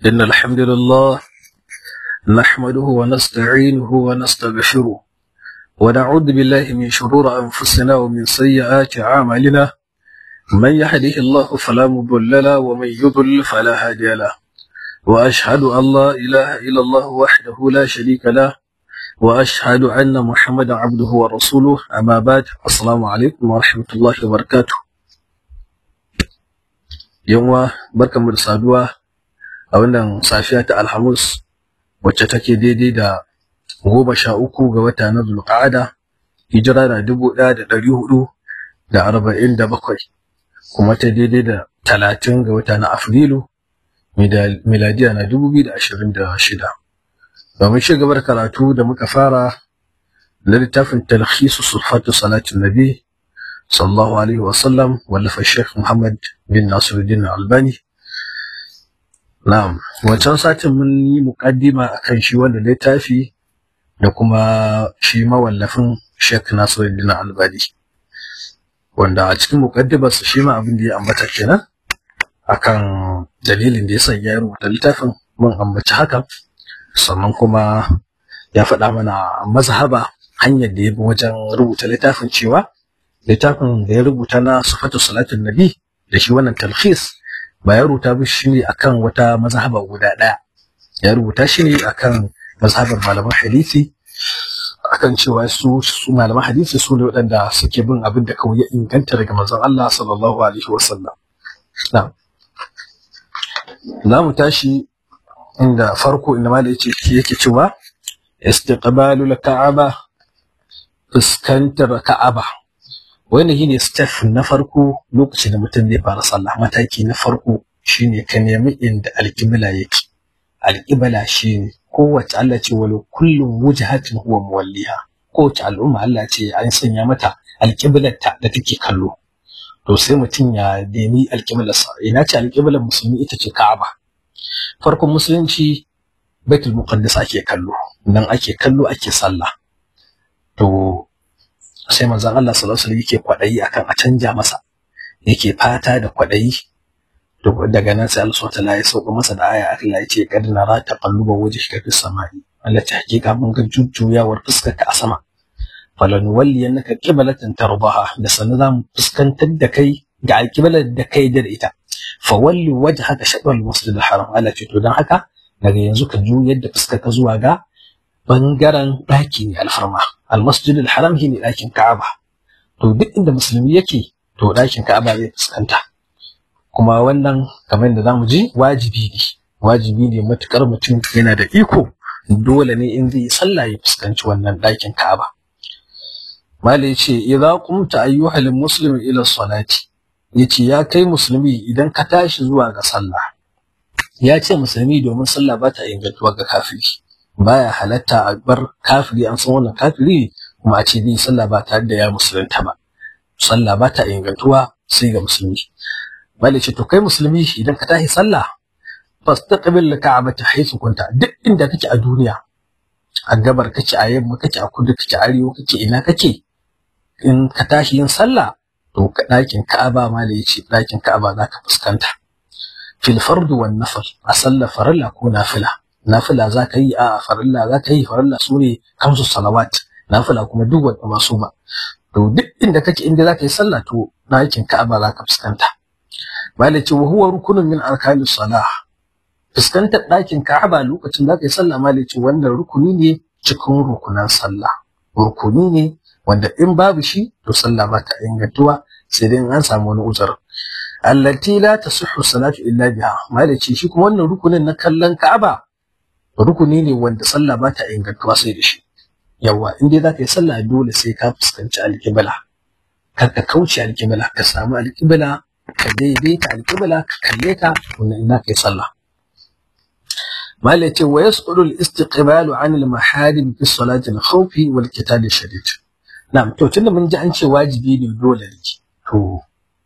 إن الحمد لله نحمده ونستعينه ونستغفره ونعوذ بالله من شرور أنفسنا ومن سيئات أعمالنا من يهده الله فلا مضل له ومن يضلل فلا هادي له وأشهد أن لا إله إلا الله وحده لا شريك له وأشهد أن محمدا عبده ورسوله أما بعد السلام عليكم ورحمة الله وبركاته. يوم بركة مرسادوا a wannan safiya ta Alhamis wacce take daidai da 13 ga wata na Zulqa'ada, hijira na 1447 kuma ta daidai da 30 ga wata na Afrilu miladiya na 2026. Domin ci gaba da karatu da muka fara na littafin talhisu sifatu salatin nabi sallallahu alaihi wasallam wallafa Sheikh Muhammad bin Nasiruddin Albani. Na'am, wancan satin mun yi muƙaddima akan shi wanda littafi da kuma shi mawallafin Sheikh Nasiruddin Albani, wanda a cikin muƙaddimarsa shi ma abin da ya ambata kenan akan dalilin da ya sanya ya rubuta littafin mun ambaci hakan, sannan kuma ya faɗa mana mazhaba hanyar da ya bi wajen rubuta littafin, cewa littafin da ya rubuta na sifatu salatin nabi da shi wannan talhis ba ya rubuta ba shi ne akan wata mazhaba guda ɗaya, ya rubuta shi ne akan mazhabar malaman hadisi, akan cewa su malaman hadisi su ne waɗanda suke bin abin da kawai ya inganta daga manzon Allah sallallahu alaihi wasallam. Na'am, za mu tashi inda farko inda malai yake cewa istiqbalul ka'aba, fuskantar ka'aba. Wannan shine step na farko lokacin da mutum zai fara sallah. Mataki na farko shine ka nemi inda alƙibla yake. Alƙibla shine kowace Allah ce walau kullum wujhatin huwa muwalliha, kowace al'umma Allah ce an sanya mata alƙiblarta da take kallo. To sai mutum ya nemi alƙiblarsa. Ina ce alƙiblar musulmi ita ce Ka'aba. Farkon musulunci Baitul Muqaddas ake kallo, nan ake kallo ake sallah. To sai manzon Allah sallallahu alaihi wasallam yake kwadayi akan a canja masa, yake fata da kwadayi. To daga nan sai Allah subhanahu wa ta'ala ya sauka masa da aya, Allah ya ce kad nara taqalluba wajhika fis samai, Allah ta hakika mun ga jujjuyawar fuskarka a sama. Falanuwalliyannaka qiblatan tardaha, da sanin zamu fuskantar da kai ga alqiblar da kai da ita. Fawalli wajhaka shatr al-masjid al-haram, Allah ce to dan haka daga yanzu ka juyar da fuskarka zuwa ga bangaren daki ne alfarma. Al-masjid al-haram shine dakin Ka'aba. To duk inda musulmi yake to dakin Ka'aba zai fuskanta. Kuma wannan kamar yadda zamu ji wajibi ne matukar mutum yana da iko, dole ne in zai sallah ya fuskanci wannan dakin Ka'aba. Malai yace idza qumta ayyuhal muslim ila salati, yace ya kai musulmi idan ka tashi zuwa ga sallah. Ya ce musulmi domin sallah ba ta ingantuwa ga kafiri. Baya halatta a bar kafiri, an san wannan kafiri kuma a ce zai sallah ba tare da ya musulunta ba. Sallah ba ta ingantuwa sai ga musulmi. Bale ce to kai musulmi idan ka tashi sallah fastaqbil ka'bata haythu kunta, duk inda kake a duniya, a gabar kake, a yamma kake, a kudu kake, a arewa kake, ina kake, in ka tashi yin sallah to ɗakin Ka'aba, mala yace ɗakin Ka'aba zaka fuskanta. Fil fard wan nafl, a sallar farilla ko nafila. Nafila zaka yi, a farilla zaka yi, farilla sune 5 salawat, nafila kuma duk wanda ba su ba. To duk inda kake, inda zaka yi sallah to ɗakin Ka'aba zaka fuskanta. Malai ce wa huwa rukunun min arkanis salah, fuskantar ɗakin Ka'aba lokacin zaka yi sallah, malai ce wannan rukuni ne cikin rukunan sallah. Rukuni ne wanda in babu shi to sallah ba ta ingantuwa sai dai an samu wani uzur. Allati la tasihhu salatu illa biha, malai ce shi kuma wannan rukunin na kallon Ka'aba rukuni ne wanda sallah ba ta ingantuwa sai da shi. Yawa in dai zaka yi sallah dole sai ka fuskanci alƙibla, kar ka kauce alƙibla, ka samu alƙibla, ka daidaita alƙibla, ka kalle ta wannan ina kai sallah. Malai ce wa yas'ulu al-istiqbalu 'an al-maharim fi salati al-khawfi wal qital shadid. Na'am, to tunda mun ji an ce wajibi ne dole ne, to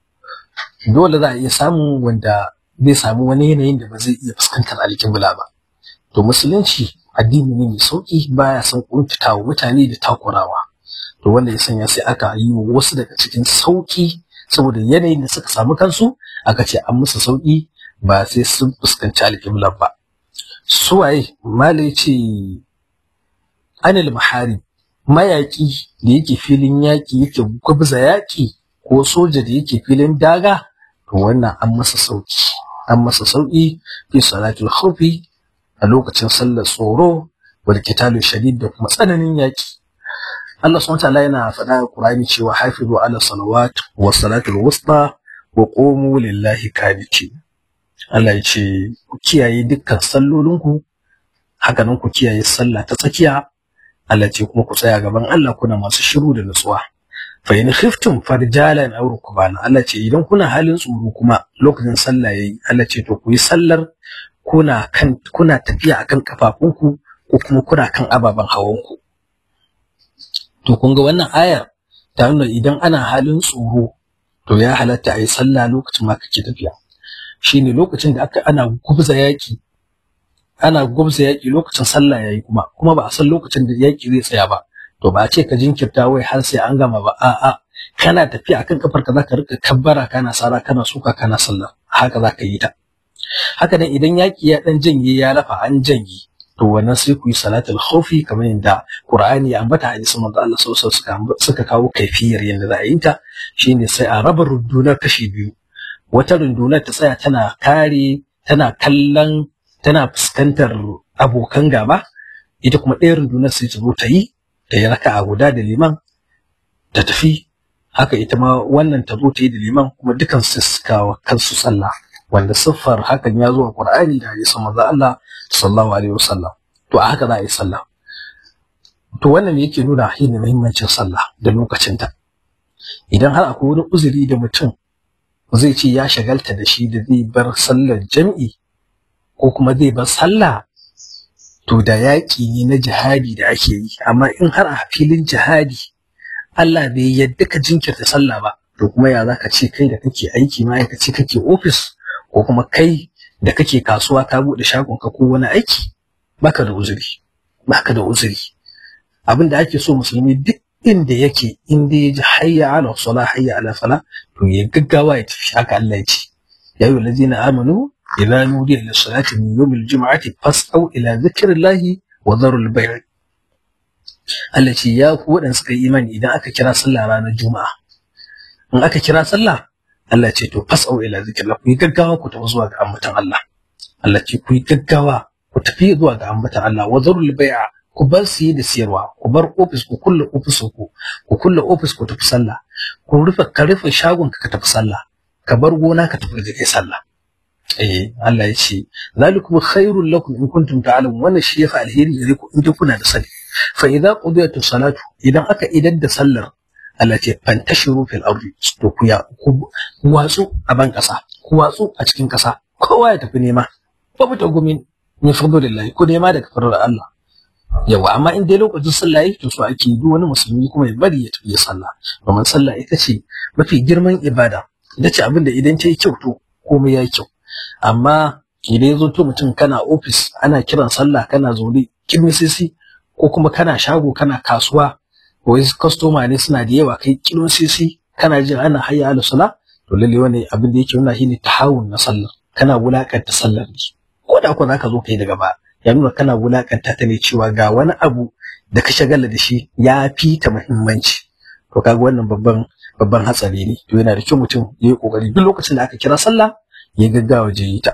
dole za a iya samu wanda zai samu wani yanayin da ba zai iya fuskantar alƙibla ba. To musulunci addini ne mai sauki, baya son kuntatawa mutane da takurawa. To wanda ya sanya sai aka yi wasu daga cikin sauki saboda yanayin da suka samu kansu, aka ce an musu sauki ba sai sun fuskanci alƙiblar ba. suwaye mala yace anil mahari mayaki da yake filin yaki yake gwabza yaki ko soja da yake filin daga to wannan an masa sauki fi salatul khawfi a lokacin sallar tsoro wal qitalu shadid da kuma tsananin yaki Allah subhanahu wa ta'ala yana faɗa a Qur'ani cewa hafizu ala salawat wa salatul wusta wa qumu lillahi qanitin. Allah ya ce ku kiyaye dukkan sallolinku, haka nan ku kiyaye sallah ta tsakiya. Allah ce kuma ku tsaya gaban Allah kuna masu shiru da nutsuwa. Fa in khiftum farjalan aw rukbana, Allah ce idan kuna halin tsoro kuma lokacin sallah yayi, Allah ce to ku yi sallar kuna tafiya akan kafafunku ko kuma kuna kan ababen hawanku. To kun ga wannan ayar ta nuna idan ana halin tsoro to ya halatta a yi sallah lokacin ma kake tafiya. Shine lokacin da ana gubza yaki lokacin sallah yayi kuma ba a san lokacin da yaki zai tsaya ba, to ba a ce ka jinkirta wai har sai an gama ba, a'a kana tafiya akan kafarka zaka rika kabbara kana sara kana suka kana sallah, haka zaka yi ta. Haka nan idan yaki ya dan janye ya lafa an janye, to wannan sai ku yi salatul khawfi kamar yadda Qur'ani ya ambata, hadisin manzo Allah sallallahu alaihi wasallam suka kawo kaifiyar yadda za a yi ta. Shine sai a raba rundunar kashi biyu, wata rundunar ta tsaya tana kallon tana fuskantar abokan gaba, ita kuma ɗaya rundunar sai ta zo ta yi raka'a guda da liman ta tafi, haka ita ma wannan ta zo ta yi da liman, kuma dukan su suka kansu sallah, wanda siffar hakan ya zo a Qur'ani da hadisin manzo Allah sallallahu alaihi wasallam. To a haka za a yi sallah. To wannan yake nuna shine muhimmancin sallah da lokacinta. Idan har akwai wani uzuri da mutum zai ce ya shagalta da shi da zai bar sallar jam'i ko kuma zai bar sallah, to da yaƙi ne na jihadi da ake yi. Amma in har a filin jihadi Allah bai yadda ka jinkirta sallah ba, to kuma ya zaka ce kai da kake aiki ma'aikaci kake ofis, ko kuma kai da kake kasuwa ka bude shagon ka ko wani aiki, baka da uzuri. Abin da ake so musulmi duk inda yake, inda ya ji hayya ala salah hayya ala falah, to ya gaggawa ya tafi. Haka Allah ya ce ya ayyuhal ladzina amanu idza nudiya lis salati min yawmil jum'ati fas'au ila dhikrillahi wa dharul bay'. Allah ce ya ku waɗanda suka yi imani, idan aka kira sallah ranar juma'a, in aka kira sallah, Allah ce to fas'au ila dhikrillah, ku yi gaggawa ku tafi zuwa ga ambatan Allah. Allah ce ku yi gaggawa ku tafi zuwa ga ambatan Allah. Wa dharul bay'a, ku bar siye da siyarwa, ku bar ofis ku kulle ofisin ku kulle ofis ku tafi sallah, ka rufe shagon ka tafi sallah, ka bar gona ka tafi da kai sallah. Allah ya ce zalikum khairul lakum in kuntum ta'lamun, wannan shi yafi alheri gare ku in kuna da sani. Fa idza qudiyatus salatu, idan aka idar da sallar, Allah ce fantashiru fil ardi, to ku watsu a ban kasa, ku watsu a cikin kasa, kowa ya tafi nema, babu tagumin min fadlillahi, ku nema daga farar Allah. Yawa, amma in dai lokacin sallah yake, to so ake duk wani musulmi kuma ya bari ya tafi sallah, domin sallah ita ce mafi girman ibada, ita ce abinda idan ta yi kyau to komai ya yi kyau. Amma idan ya zo to mutum kana ofis ana kiran sallah kana zaune kirmisisi, ko kuma kana shago kana kasuwa, wai customer ne suna da yawa kai kirmisisi kana jin ana hayya ala sala, to lalle wannan abin da yake nuna shine tahawun na sallar, kana wulakanta sallar ne, ko da ko zaka zo kai daga ba ya nuna kana wulakanta ta ne, cewa ga wani abu da ka shagala da shi ya fi ta muhimmanci. To kaga wannan babban hatsari ne. To yana da kyau mutum ya yi kokari duk lokacin da aka kira sallah ya gaggawa je yi ta.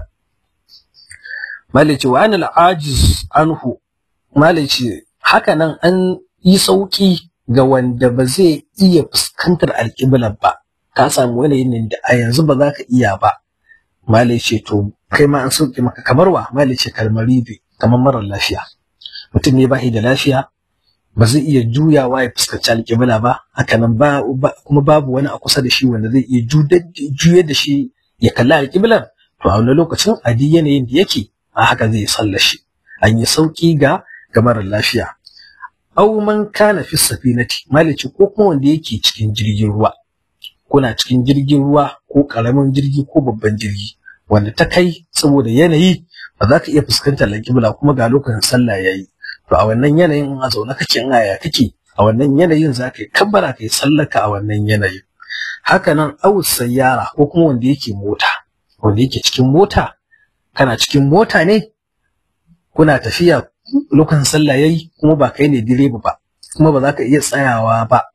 Malai ce wa anil ajiz anhu, malai ce haka nan an yi sauki ga wanda ba zai iya fuskantar alƙiblar ba, ka samu yanayin da a yanzu ba za ka iya ba. Malai ce to kai ma an sauke maka, kamar wa? Malai ce kalmari, kamar marar lafiya. Mutum ne ba shi da lafiya, ba zai iya juyawa ya fuskanci alƙibla ba, haka nan kuma babu wani a kusa da shi wanda zai iya juyar da shi ya kalli alƙiblar, to a wani lokacin a duk yanayin da yake a haka zai sallar shi. An yi sauki ga marar lafiya. Aw man kana fi safinati, malici ko kuma wanda yake cikin jirgin ruwa, kuna cikin jirgin ruwa ko karamin jirgi ko babban jirgi, wanda ta kai saboda yanayi ba za ka iya fuskantar alƙibla kuma ga lokacin sallah yayi, to a wannan yanayin in a zaune kake in aya kake, a wannan yanayin za ka yi kabbara ka yi sallaka a wannan yanayin. Haka nan aw sayyara, ko kuma wanda yake mota, wanda yake cikin mota, kana cikin mota ne kuna tafiya lokacin sallah yayi kuma ba kai ne direba ba kuma ba za ka iya tsayawa ba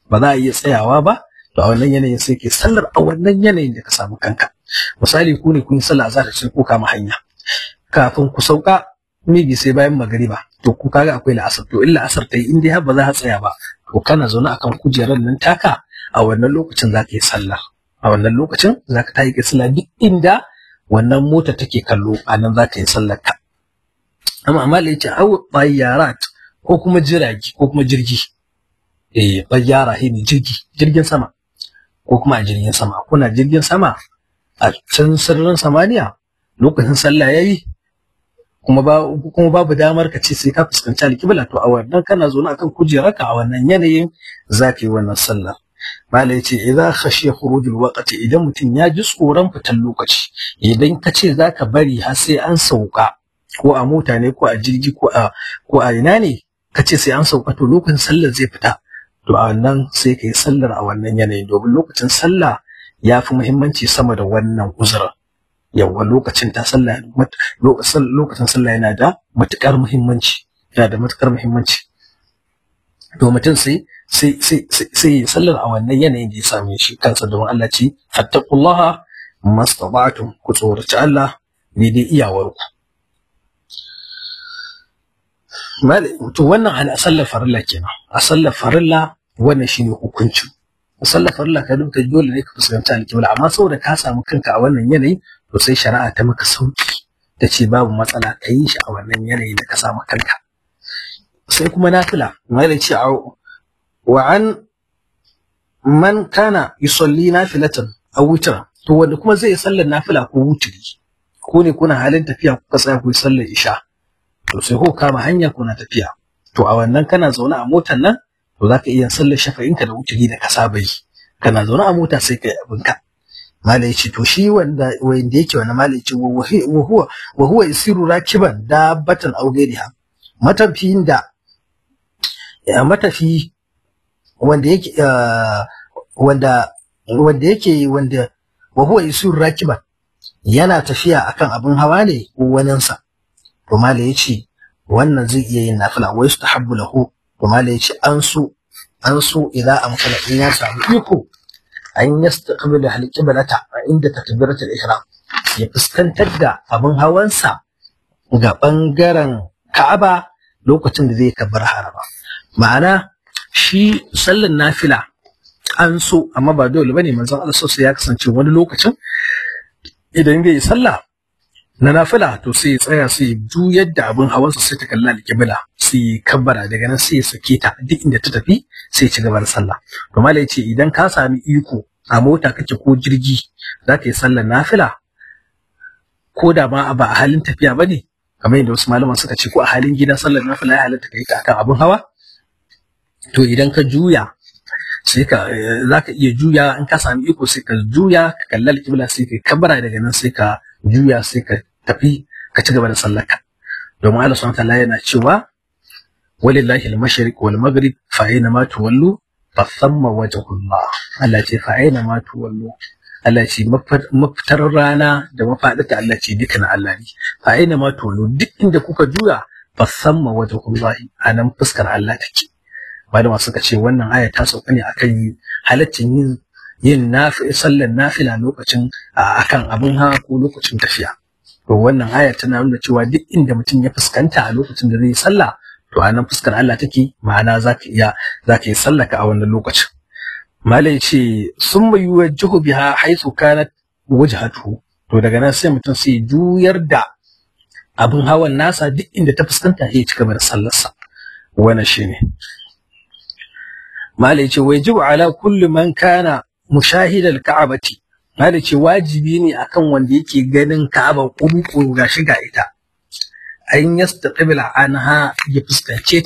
to a wannan yanayin sai ke sallar a wannan yanayin da ka samu kanka. Misali ku ne kun yi sallah azhar sai ku kama hanya kafin ku sauka maybe sai bayan magariba to ku kaga akwai la'asar, to in la'asar ta yi in dai har ba za ka tsaya ba to kana zaune akan kujerar nan taka a wannan lokacin za ka yi sallah, a wannan lokacin za ka tayi ka sallah duk inda wannan mota take kallo a nan za ka yi sallar ka. Amma lai ce aw tayyarat ko kuma jirgi ko kuma jirgi, tayyara ne jirgin sama ko kuma a jirgin sama, kuna jirgin sama a can sararin samaniya lokacin sallah yayi kuma babu damar ka ce sai ka fuskanci alƙibla, to a wannan kana zo akan kujerarka a wannan yanayin za ka yi wannan sallar. Malai ce idza khashiya khurujul waqti, idan mutum ya ji tsoron fitan lokaci, idan ka ce za ka bari har sai an sauka ko a mota ne ko a jirgi ko a ina ne ka ce sai an sauka to lokacin sallar zai fita, to a wannan sai ka yi sallar a wannan yanayin domin lokacin sallah ya fi muhimmanci sama da wannan uzurin. Yawa lokacin sallah yana da matukar muhimmanci, to mutum sai sallar a wannan yanayin da ya same shi kansa, domin Allah ce fattaqullaha mastata'tum, ku tsoraci Allah ne dai iyawarku. To wannan a sallar farilla kenan, a sallar farilla wannan shine hukuncin. A sallar farilla ka duka dole ne ka fuskanci alƙibla, amma saboda ka samu kanka a wannan yanayi to sai shari'a ta maka sauki ta ce babu matsala ka yi shi a wannan yanayi da ka samu kanka. Sai kuma nafila, malai ce wa an man kana yusalli nafilatan aw witra, to wanda kuma zai sallar nafila ko wutri, ko ne kuna halin tafiya kuka tsaya ku yi sallar isha to sai ko kama hanya kuna tafiya, to a wannan kana zaune a motar nan to zaka iya sallar shafa'inka da wutri da ka saba yi, kana zaune a mota sai kai abinka. Malai ce to shi wanda yake wannan malai ce wa huwa yasiru rakiban dabbatan aw ghayriha, matafiyin da matafi wanda wa huwa yasiru rakiban yana tafiya akan abin hawa ne ko waninsa, to malai yace wannan zai iya yin nafila, wa yustahabbu lahu, to malai yace an so idan amkana in ya samu iko an yastaqbilu al-qiblata inda takbiratul ihram, ya fuskantar da abin hawansa ga bangaren Ka'aba lokacin da zai kabbar harama. Ma'ana shi sallar nafila an so amma ba dole bane, manzon Allah sallallahu ya kasance wani lokacin idan zai sallah na nafila to sai ya tsaya sai ya juyar da abin hawansa sai ta kalla al-qibla sai kabbara, daga nan sai ya sake ta duk inda ta tafi sai ya ci gaba da sallah. To malai ce idan ka sami iko a mota kake ko jirgi za ka yi sallar nafila ko da ma ba a halin tafiya ba ne, kamar yadda wasu malaman suka ce ko a halin gida sallar nafila ya halatta ka yi ta akan abin hawa, to idan ka juya sai za ka iya juya in ka sami iko sai ka juya ka kalla alƙibla sai ka kabbara, daga nan sai ka juya sai ka tafi ka ci gaba da sallarka. Domin Allah subhanahu wa ta'ala yana cewa walillahi al-mashriq wal maghrib fa aina ma tuwallu fa thamma wajhullah. Allah ce fa aina ma tuwallu, Allah ce mafitar rana da mafaɗita Allah ce dukkan Allah ne. Fa aina ma tuwallu, duk inda kuka juya fa thamma wajhullah, anan fuskar Allah take. Malama suka ce wannan aya ta sauka ne akan halaccin yin sallar nafila lokacin akan abin hawa ko lokacin tafiya. To wannan aya tana nuna cewa duk inda mutum ya fuskanta a lokacin da zai yi sallah to a nan fuskar Allah take, ma'ana zaka yi sallaka a wannan lokacin. Malai ce summa yuwajjihu biha haythu kanat wajhatuhu, to daga nan sai mutum sai juyar da abin hawan nasa duk inda ta fuskanta ya ci gaba da sallarsa. Wannan shine malai ce wajibu ala kulli man kana mushahidal ka'abati, malai ce wajibi ne akan wanda yake ganin Ka'aba kuru gashi ga ita, an yastaqbila anha, ya fuskance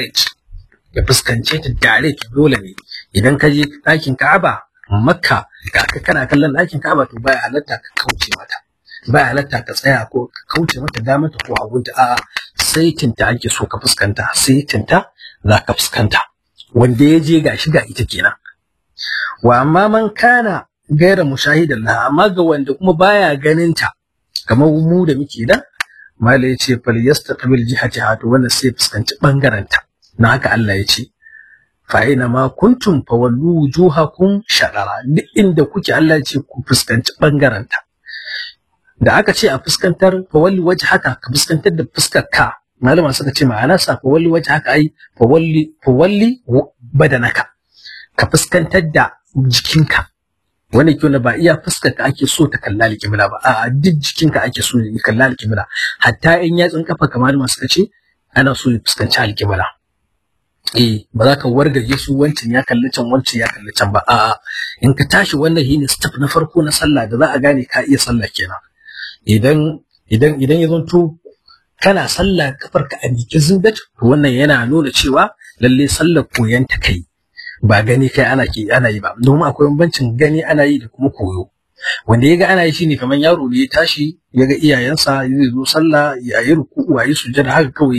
ta direct, dole ne idan ka je ɗakin Ka'aba Makka ga ka kana kallon ɗakin Ka'aba to baya halatta ka kauce mata, baya halatta ka tsaya ko ka kauce mata damanta ko hagunta, a'a saitinta ake so ka fuskanta, saitinta za ka fuskanta, wanda ya je gashi ga ita kenan. Wa amma man kana gaira mushahidan laha, amma ga wanda kuma baya ganin ta kamar mu da muke da mala yace fal yastaqbil jihatiha, to wannan sai fuskanci bangaranta. Na haka Allah yace fa aina ma kuntum fawallu wujuhakum shatara, duk inda kuke Allah yace ku fuskanci bangaranta. Da aka ce a fuskantar fawalli wajhaka, ka fuskantar da fuskar ka, malama suka ce ma'ana sa fawalli wajhaka ai fawalli badanaka, ka fuskantar da jikinka. Wani kyau ba iya fuskar ka ake so ta kalla alƙibla ba, a'a duk jikinka ake so ya kalla alƙibla. Hatta in yatsun kafa kamar masu kace ana so ya fuskanci alƙibla. Ba za ka wargaje su wancan ya kalli can wancan ya kalli can ba, a'a in ka tashi wannan shine step na farko na sallah da za a gane ka iya sallah kenan. Idan ya zanto kana sallah kafarka a miƙe zindat, to wannan yana nuna cewa lalle sallar koyon ta kai, ba gani kai ana yi ba. Domin akwai bambancin gani ana yi da kuma koyo. Wanda ya ga ana yi shine kamar yaro ne ya tashi ya ga iyayensa zai zo sallah ya yi ruku'u ya yi sujjada, haka kawai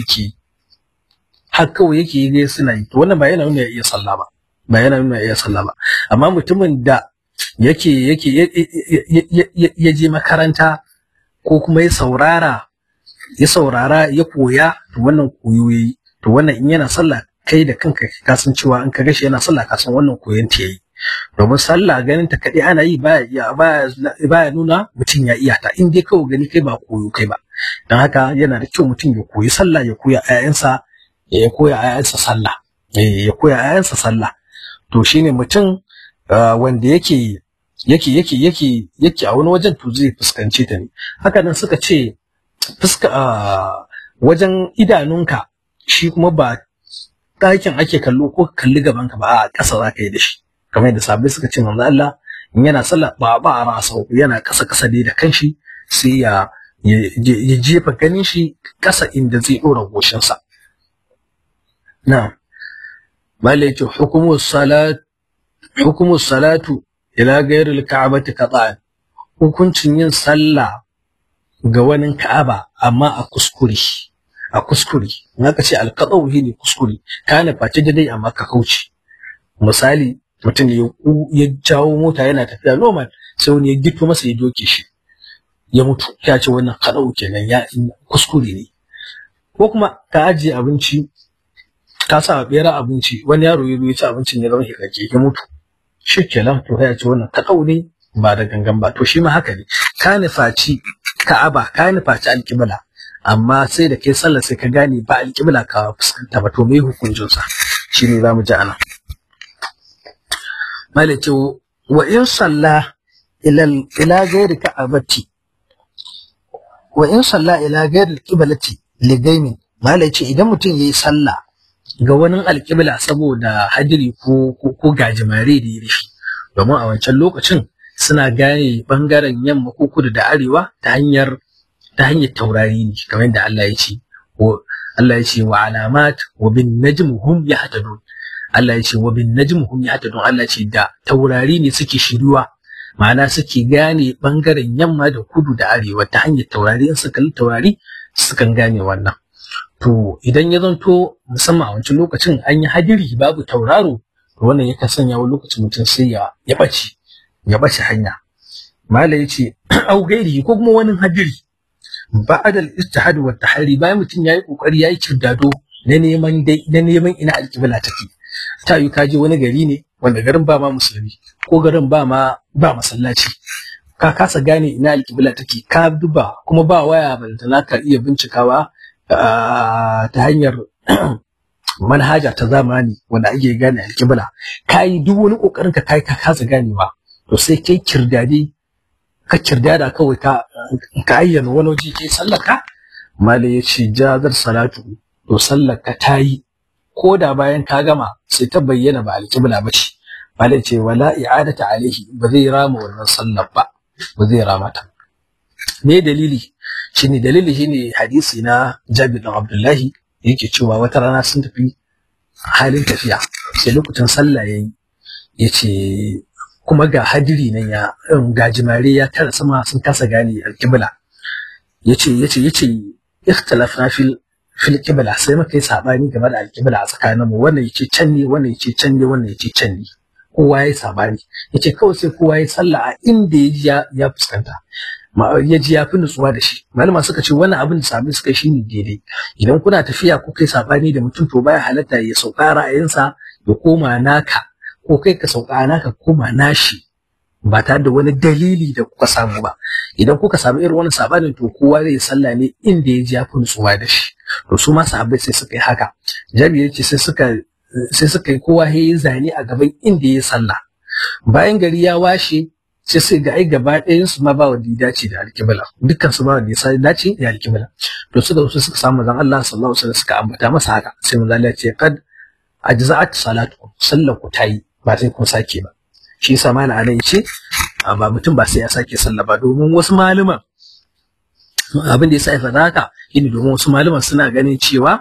yake ga suna yi. To wannan ba yana nuna ya iya sallah ba. Amma mutumin da yake ya je makaranta ko kuma ya saurara ya koya, to wannan koyo yayi. To wannan in yana sallah kai da kanka ka san cewa in ka gashi yana sallah ka san wannan koyon ta yayi. Domin sallah ganin ta kadai ana yi baya nuna mutum ya iya ta, in dai kawai gani kai ba koyo kai ba. Dan haka yana da kyau mutum ya koyi sallah, ya koya ƴaƴansa sallah. To shine mutum wanda yake a wani wajen, to zai fuskance ta ne. Haka nan suka ce wajen idanunka shi kuma ba ɗakin ake kallo ko kalli gabanka ba, a ƙasa za ka yi da shi, kamar yadda sahabbai suka ce manzo Allah in yana sallah ba a rasa, yana ƙasa dai da kanshi, sai ya jefa ganin shi ƙasa inda zai ɗora goshinsa. Na'am, malai ce hukumu salatu ila gairil ka'abati qata'an, hukuncin yin sallah ga wani Ka'aba amma a kuskure. In aka ce alqata'u ne kuskure, kana face da dai amma ka kauce. Misali mutum ya jawo mota yana tafiya normal, sai wani ya gito masa ya doke shi ya mutu, ya ce wannan qata'u kenan, ya kuskure ne. Ko kuma ka ajiye abinci, ka sa bera abinci, wani yaro ya ci abincin ya zama hikake ya mutu, shi kenan, to ya ce wannan qata'u ne ba da gangan ba. To shi ma haka ne, ka nufaci Ka'aba, ka nufaci alƙibla, amma sai da kai sallah sai ka gane ba alƙibla ka fuskanta ba, to me hukuncin sa shine zamu ji ana. Malai wa in salla ila ghairi ka'abati, wa in salla ila ghairi alqiblati ligaimin, malai ce idan mutum yayi sallah ga wani alƙibla saboda hadiri ko gajimare da ya rishi, domin a wancan lokacin suna gane bangaren yamma ko kudu da arewa ta hanyar taurari ne, kamar yadda Allah ya ce wa alamat wa bin najm hum yahtadun. Allah ya ce wa bin najm hum yahtadun, Allah ya ce da taurari ne suke shiruwa, ma'ana suke gane bangaren yamma da kudu da arewa ta hanyar taurari. In suka kalli taurari sukan gane wannan. To idan ya zanto musamman a wancan lokacin an yi hadiri babu tauraro, to wannan yakan sanya wani lokacin mutum sai ya ɓace hanya. Malai yace au gairi ko kuma wani hadiri, ba'da al-ijtihad wa tahri, bayan mutum yayi kokari yayi kirdado na neman ina alƙibla take. Ta yi ka je wani gari ne wanda garin ba ma musulmi ko garin ba masallaci, ka kasa gane ina alƙibla take, ka duba kuma ba waya balantana ka iya bincikawa ta hanyar manhaja ta zamani wanda ake gane alƙibla. Ka yi duk wani ƙoƙarin ka kasa ganewa, to sai kai kirdada kawai ka ayyana wani waje kai sallaka. Malai ya ce jazar salatu, to sallaka ta yi, ko da bayan ka gama sai ta bayyana ba alƙibla ba ce. Malai ce wala i'adata alaihi, ba zai rama wannan sallar ba zai rama ta. Me dalili shine hadisi na Jabir bin Abdullahi yake cewa wata rana sun tafi halin tafiya, sai lokacin sallah yayi, yace kuma ga hadiri nan gajimare ya tara sama, sun kasa gane alƙibla. yace ikhtalafna fil qibla, sai muka yi sabani game da alƙibla a tsakaninmu, wannan yace can ne, wannan yace can ne, wannan yace can ne, kowa yayi sabani. Yace kawai sai kowa yayi sallah a inda ya fuskanta. ya ji ya fi nutsuwa da shi. Malama suka ce wannan abin da sahabbai suka yi shine daidai. Idan kuna tafiya ko kai sabani da mutum to baya halatta ya sauka ra'ayinsa ya koma naka, ko kai ka sauka naka koma nashi ba tare da wani dalili da kuka samu ba. Idan kuka samu irin wani sabanin to kowa zai sallah ne inda ya ji ya fi nutsuwa da shi. To su ma sahabbai sai suka yi haka. Jabir ya ce sai suka yi kowa ya yi zane a gaban inda ya sallah. Bayan gari ya washe sai sai ga ai gaba ɗayan su ma ba wanda ya dace da alƙibla, dukkan su ba wanda ya dace da alƙibla. To suka samu manzon Allah sallallahu alaihi wasallam suka ambata masa haka, sai manzon Allah ya ce kad ajza'at salatukum, sallar ku tayi ba sai kun sake ba. Shi yasa mana alai ce ba mutum ba sai ya sake sallah ba, domin wasu malaman abin da yasa ya faɗa haka shine domin wasu malaman suna ganin cewa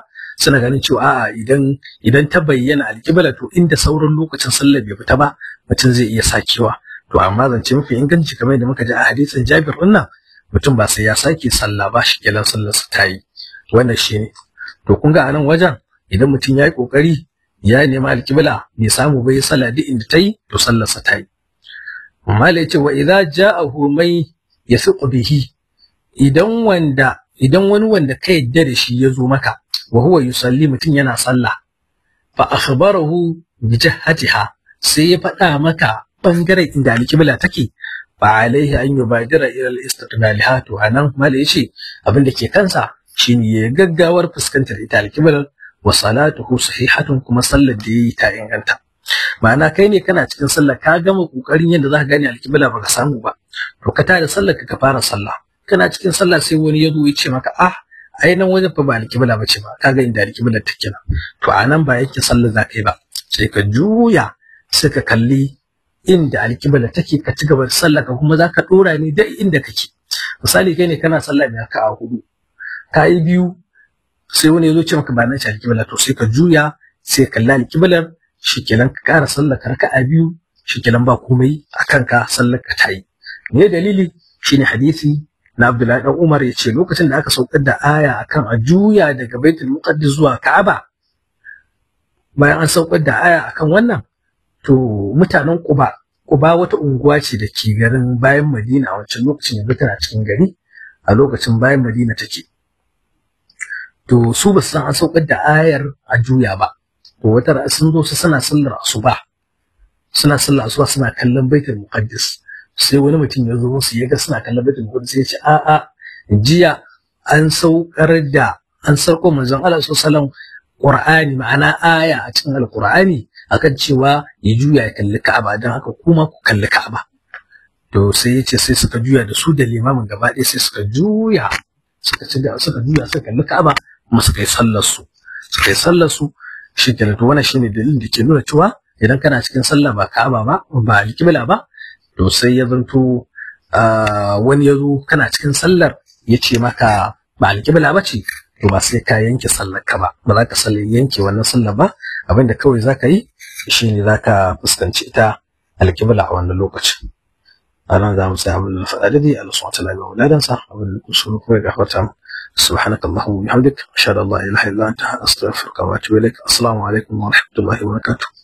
a'a idan ta bayyana alƙibla to inda sauran lokacin sallar bai fita ba mutum zai iya sakewa. To amma zance mafi inganci kamar yadda muka ji a hadisin Jabir wannan, mutum ba sai ya sake sallah ba, shi kenan sallar sa tayi. Wannan shine. To kun ga anan wajen idan mutum yayi kokari ya nemi alƙibla bai samu bai sallah duk inda tayi to sallar sa tayi. Mala yace wa idza ja'ahu may yasiqu bihi, idan wani wanda ka yadda da shi ya zo maka wa huwa yusalli, mutum yana sallah, fa akhbarahu bi jihatiha, sai ya faɗa maka bangaren inda alƙibla take, fa alaihi an yubadira ila al-istiqbaliha. To anan mala yace abin da ke kansa shine ya gaggawar fuskantar ita alƙiblar, wa salatuhu sahihatun, kuma sallar da yayi ta inganta. Ma'ana kai ne kana cikin sallah ka gama kokarin yadda zaka gane alƙibla baka samu ba, to ka tada sallar ka fara sallah. Kana cikin sallah sai wani ya zo ya ce maka ai nan wajen fa ba alƙibla bace ba, kaga inda alƙiblar take nan. To anan ba yake sallar zaka yi ba, sai ka juya sai ka kalli inda alƙibla take, ka ci gaba da sallah ka, kuma zaka dora ne da inda kake. Misali kai ne kana sallah mai raka'a 4, ka yi 2 sai wani ya zo ce maka ba nan ce alƙibla, to sai ka juya sai kalli alƙiblar, shikenan ka ƙara sallar ka raka'a 2, shikenan ba komai akan ka, sallar ka tayi. Me dalili? Shine hadisi na Abdullahi dan Umar ya ce lokacin da aka saukar da aya akan a juya daga Baitul Muqaddas zuwa Ka'aba, bayan an saukar da aya akan wannan, to mutanen Quba wata unguwa ce da ke garin bayan Madina a wancan lokacin, yanzu tana cikin gari, a lokacin bayan Madina take. To su ba su san an saukar da ayar a juya ba. To wata sun zo su suna sallar asuba suna kallon Baitul Muqaddas, sai wani mutum ya zo musu ya ga suna kallon Baitul Muqaddas, ya ce jiya an sauko manzon Allah sallallahu alaihi wasallam Qur'ani, ma'ana aya a cikin Al-Qur'ani akan cewa ya juya ya kalli Ka'aba, dan haka kuma ku kalli Ka'aba. To sai ya ce sai suka juya da su da limamin gaba ɗaya, sai suka juya suka kalli Ka'aba, kuma suka yi sallar su shi kenan. To wannan shine dalilin da ke nuna cewa idan kana cikin sallah ba Ka'aba ba alƙibla ba, to sai ya zanto wani ya zo kana cikin sallar ya ce maka ba alƙibla ba ce, to ba sai ka yanke sallar ka ba za ka yanke wannan sallar ba. Abinda kawai za ka yi shine za ka fuskanci ita alƙibla a wannan lokacin. A nan za mu tsaya abin da na faɗa daidai, Allah subhanahu wa ta'ala ya ba mu ladansa, abin da kusuru kuma ya gafarta mu. سبحانك اللهم وبحمدك أشهد أن لا إله إلا أنت أستغفرك وأتوب إليك. السلام عليكم ورحمة الله وبركاته.